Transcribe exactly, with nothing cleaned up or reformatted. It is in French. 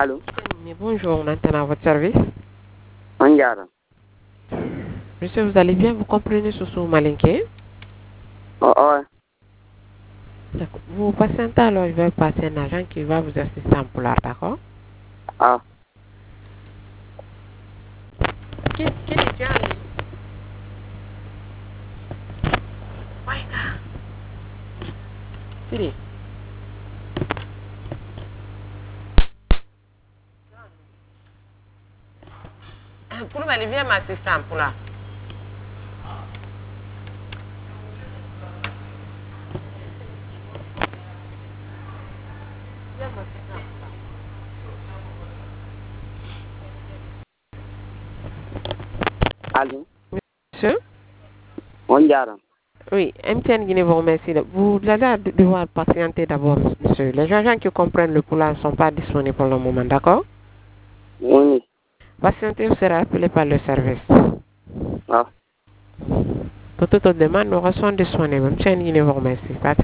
Allô? Mais bonjour, maintenant à votre service. Manjara. Monsieur, vous allez bien? Vous comprenez ce sous malinqué? Oh, oh. D'accord. Vous patientez alors, il va passer un agent qui va vous assister en poulard, d'accord? Ah. Qui, qui est déjà allé? Siri. Pour aller viens m'assister en poulard. Allô? Monsieur? Manjara. Oui, M T N Guinée vous remercie. Vous allez devoir patienter d'abord, monsieur. Les agents qui comprennent le poulard ne sont pas disponibles pour le moment, d'accord? Oui. Patientez, vous serez appelé par le service. Ah. Pour toute autre demande, nous restons disponibles. M T N Guinée vous remercie.